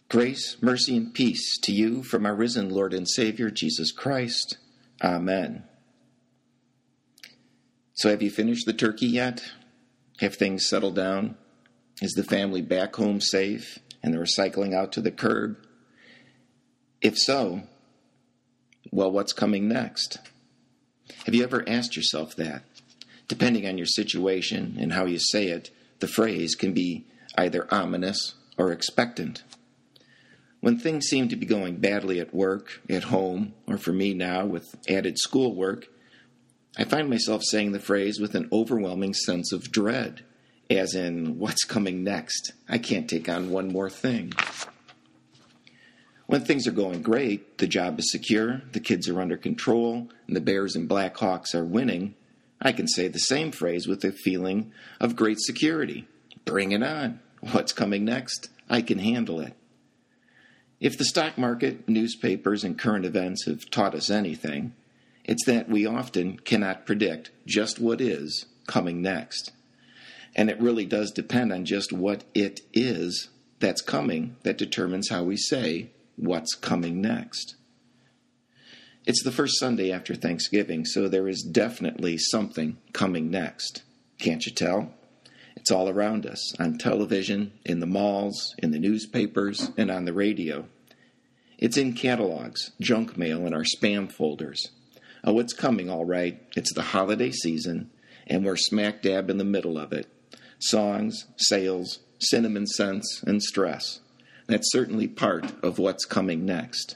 Grace, mercy, and peace to you from our risen Lord and Savior, Jesus Christ. Amen. So have you finished the turkey yet? Have things settled down? Is the family back home safe and the recycling out to the curb? If so, well, what's coming next? Have you ever asked yourself that? Depending on your situation and how you say it, the phrase can be either ominous or expectant. When things seem to be going badly at work, at home, or for me now with added schoolwork, I find myself saying the phrase with an overwhelming sense of dread, as in, what's coming next? I can't take on one more thing. When things are going great, the job is secure, the kids are under control, and the Bears and Blackhawks are winning, I can say the same phrase with a feeling of great security. Bring it on. What's coming next? I can handle it. If the stock market, newspapers, and current events have taught us anything, it's that we often cannot predict just what is coming next. And it really does depend on just what it is that's coming that determines how we say what's coming next. It's the first Sunday after Thanksgiving, so there is definitely something coming next. Can't you tell? It's all around us, on television, in the malls, in the newspapers, and on the radio. It's in catalogs, junk mail, and our spam folders. Oh, it's coming, all right. It's the holiday season, and we're smack dab in the middle of it. Songs, sales, cinnamon scents, and stress. That's certainly part of what's coming next.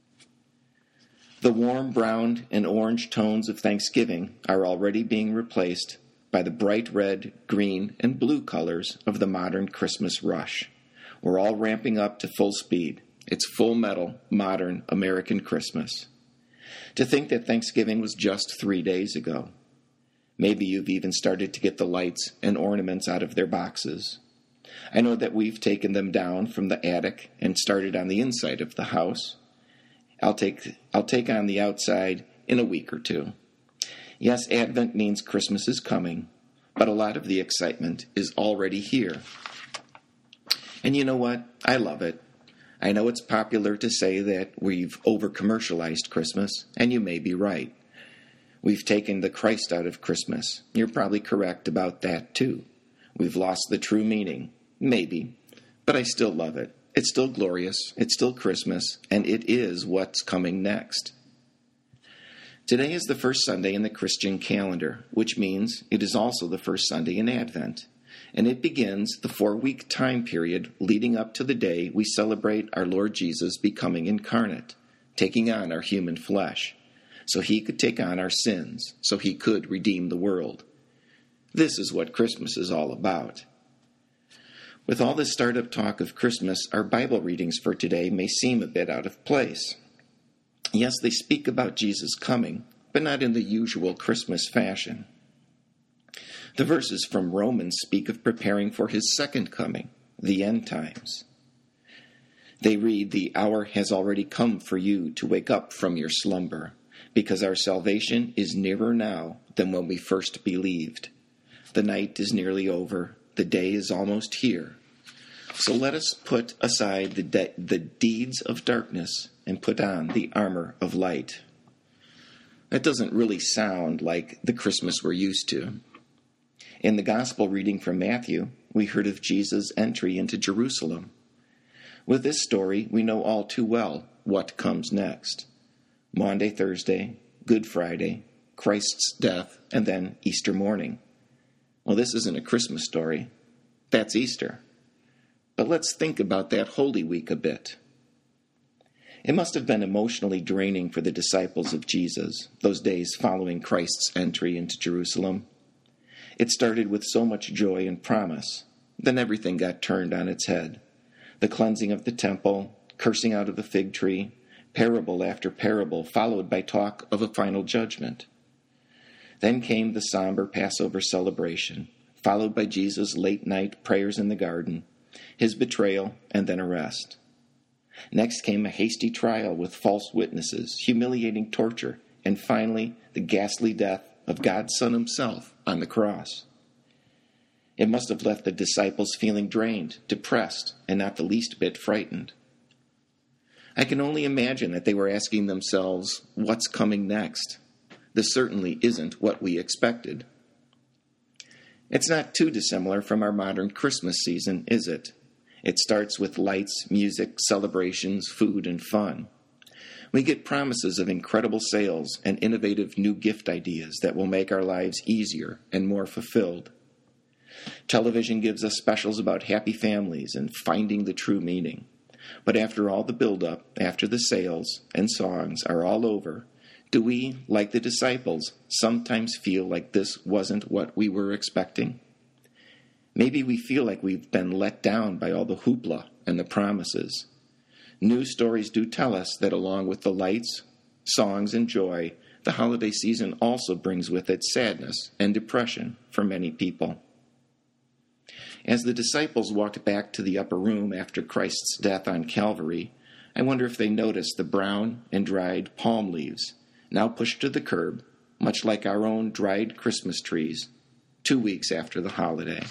The warm brown and orange tones of Thanksgiving are already being replaced by the bright red, green, and blue colors of the modern Christmas rush. We're all ramping up to full speed. It's full metal, modern American Christmas. To think that Thanksgiving was just 3 days ago. Maybe you've even started to get the lights and ornaments out of their boxes. I know that we've taken them down from the attic and started on the inside of the house. I'll take on the outside in a week or two. Yes, Advent means Christmas is coming, but a lot of the excitement is already here. And you know what? I love it. I know it's popular to say that we've over-commercialized Christmas, and you may be right. We've taken the Christ out of Christmas. You're probably correct about that, too. We've lost the true meaning. Maybe. But I still love it. It's still glorious. It's still Christmas. And it is what's coming next. Today is the first Sunday in the Christian calendar, which means it is also the first Sunday in Advent. And it begins the 4-week time period leading up to the day we celebrate our Lord Jesus becoming incarnate, taking on our human flesh, so he could take on our sins, so he could redeem the world. This is what Christmas is all about. With all this startup talk of Christmas, our Bible readings for today may seem a bit out of place. Yes, they speak about Jesus coming, but not in the usual Christmas fashion. The verses from Romans speak of preparing for his second coming, the end times. They read, "The hour has already come for you to wake up from your slumber, because our salvation is nearer now than when we first believed. The night is nearly over, the day is almost here. So let us put aside the deeds of darkness and put on the armor of light." That doesn't really sound like the Christmas we're used to. In the Gospel reading from Matthew, we heard of Jesus' entry into Jerusalem. With this story, we know all too well what comes next. Maundy, Thursday, Good Friday, Christ's death, and then Easter morning. Well, this isn't a Christmas story. That's Easter. But let's think about that Holy Week a bit. It must have been emotionally draining for the disciples of Jesus, those days following Christ's entry into Jerusalem. It started with so much joy and promise. Then everything got turned on its head. The cleansing of the temple, cursing out of the fig tree, parable after parable, followed by talk of a final judgment. Then came the somber Passover celebration, followed by Jesus' late-night prayers in the garden, his betrayal, and then arrest. Next came a hasty trial with false witnesses, humiliating torture, and finally the ghastly death of God's Son himself on the cross. It must have left the disciples feeling drained, depressed, and not the least bit frightened. I can only imagine that they were asking themselves, what's coming next? This certainly isn't what we expected. It's not too dissimilar from our modern Christmas season, is it? It starts with lights, music, celebrations, food, and fun. We get promises of incredible sales and innovative new gift ideas that will make our lives easier and more fulfilled. Television gives us specials about happy families and finding the true meaning. But after all the build-up, after the sales and songs are all over, do we, like the disciples, sometimes feel like this wasn't what we were expecting? Maybe we feel like we've been let down by all the hoopla and the promises. News stories do tell us that along with the lights, songs, and joy, the holiday season also brings with it sadness and depression for many people. As the disciples walked back to the upper room after Christ's death on Calvary, I wonder if they noticed the brown and dried palm leaves, now pushed to the curb, much like our own dried Christmas trees, 2 weeks after the holiday.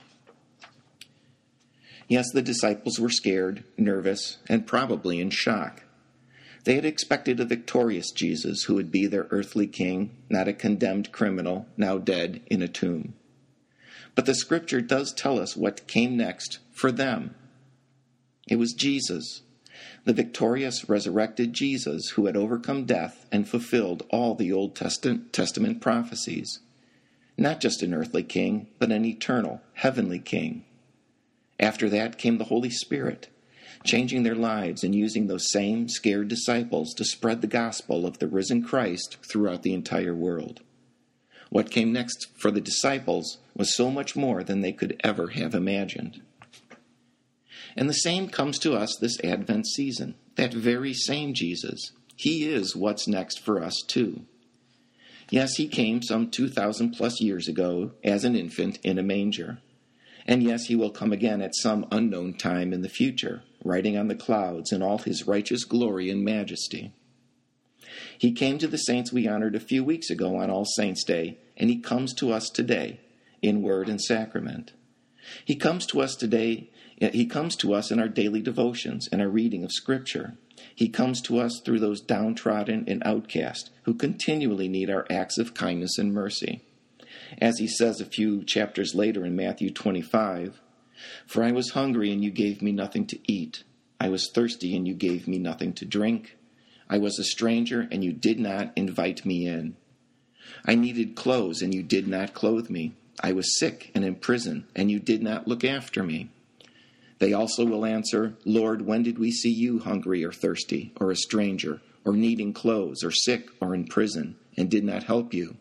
Yes, the disciples were scared, nervous, and probably in shock. They had expected a victorious Jesus who would be their earthly king, not a condemned criminal now dead in a tomb. But the Scripture does tell us what came next for them. It was Jesus, the victorious, resurrected Jesus who had overcome death and fulfilled all the Old Testament prophecies. Not just an earthly king, but an eternal, heavenly king. After that came the Holy Spirit, changing their lives and using those same scared disciples to spread the gospel of the risen Christ throughout the entire world. What came next for the disciples was so much more than they could ever have imagined. And the same comes to us this Advent season, that very same Jesus. He is what's next for us too. Yes, he came some 2,000 plus years ago as an infant in a manger. And yes, he will come again at some unknown time in the future, riding on the clouds in all his righteous glory and majesty. He came to the saints we honored a few weeks ago on All Saints' Day, and he comes to us today in word and sacrament. He comes to us today. He comes to us in our daily devotions and our reading of Scripture. He comes to us through those downtrodden and outcast who continually need our acts of kindness and mercy. As he says a few chapters later in Matthew 25, "For I was hungry, and you gave me nothing to eat. I was thirsty, and you gave me nothing to drink. I was a stranger, and you did not invite me in. I needed clothes, and you did not clothe me. I was sick and in prison, and you did not look after me." They also will answer, "Lord, when did we see you hungry or thirsty, or a stranger, or needing clothes, or sick, or in prison, and did not help you?"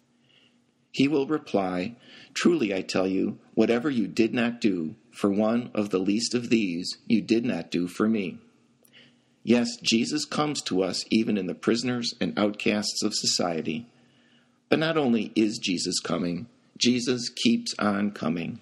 He will reply, "Truly I tell you, whatever you did not do for one of the least of these, you did not do for me." Yes, Jesus comes to us even in the prisoners and outcasts of society. But not only is Jesus coming, Jesus keeps on coming.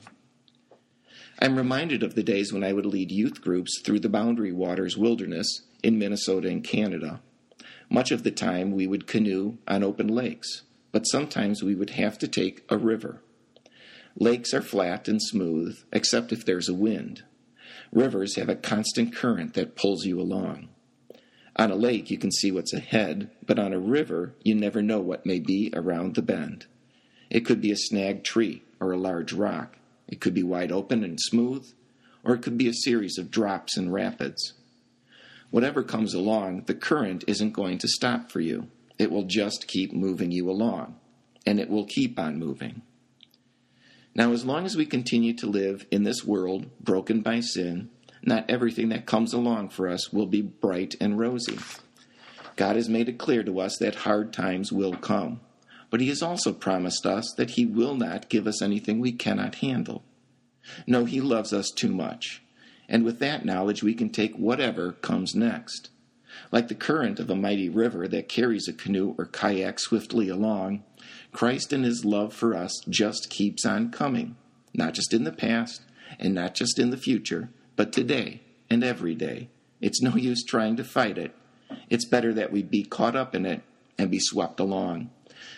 I'm reminded of the days when I would lead youth groups through the Boundary Waters Wilderness in Minnesota and Canada. Much of the time we would canoe on open lakes, but sometimes we would have to take a river. Lakes are flat and smooth, except if there's a wind. Rivers have a constant current that pulls you along. On a lake you can see what's ahead, but on a river you never know what may be around the bend. It could be a snagged tree or a large rock. It could be wide open and smooth, or it could be a series of drops and rapids. Whatever comes along, the current isn't going to stop for you. It will just keep moving you along, and it will keep on moving. Now, as long as we continue to live in this world broken by sin, not everything that comes along for us will be bright and rosy. God has made it clear to us that hard times will come. But he has also promised us that he will not give us anything we cannot handle. No, he loves us too much. And with that knowledge, we can take whatever comes next. Like the current of a mighty river that carries a canoe or kayak swiftly along, Christ and his love for us just keeps on coming, not just in the past and not just in the future, but today and every day. It's no use trying to fight it. It's better that we be caught up in it and be swept along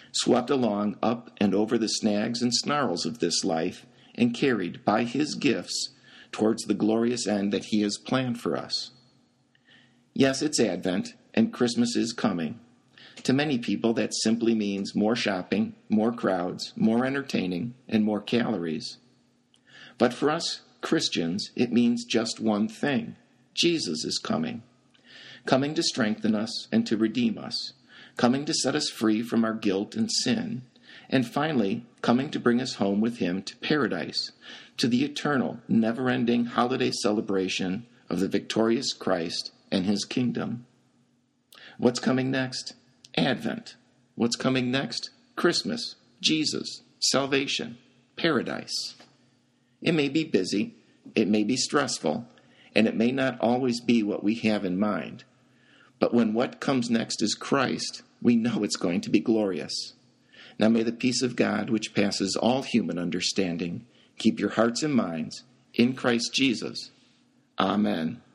up and over the snags and snarls of this life, and carried by his gifts towards the glorious end that he has planned for us. Yes, it's Advent, and Christmas is coming. To many people, that simply means more shopping, more crowds, more entertaining, and more calories. But for us Christians, it means just one thing. Jesus is coming. Coming to strengthen us and to redeem us. Coming to set us free from our guilt and sin. And finally, coming to bring us home with him to paradise, to the eternal, never-ending holiday celebration of the victorious Christ and his kingdom. What's coming next? Advent. What's coming next? Christmas, Jesus, salvation, paradise. It may be busy, it may be stressful, and it may not always be what we have in mind. But when what comes next is Christ, we know it's going to be glorious. Now may the peace of God, which passes all human understanding, keep your hearts and minds in Christ Jesus. Amen.